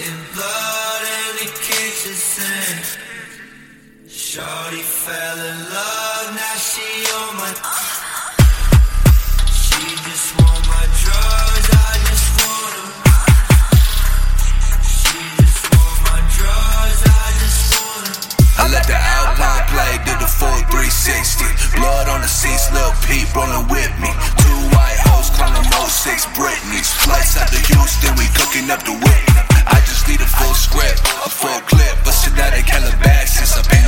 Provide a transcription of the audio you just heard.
Spitting blood in the kitchen sink. Shorty fell in love, now she on my. She just want my drugs, I just want 'em. She just want my drugs, I just want 'em. I let the Alpine play, did the full 360. Blood on the seats, Lil Peep rolling with me. Two white hoes calling 06 Britneys. Flights out to Houston, we cooking up the Whitney. I just need a full script, a full clip, but Cincinnati, Calabasas,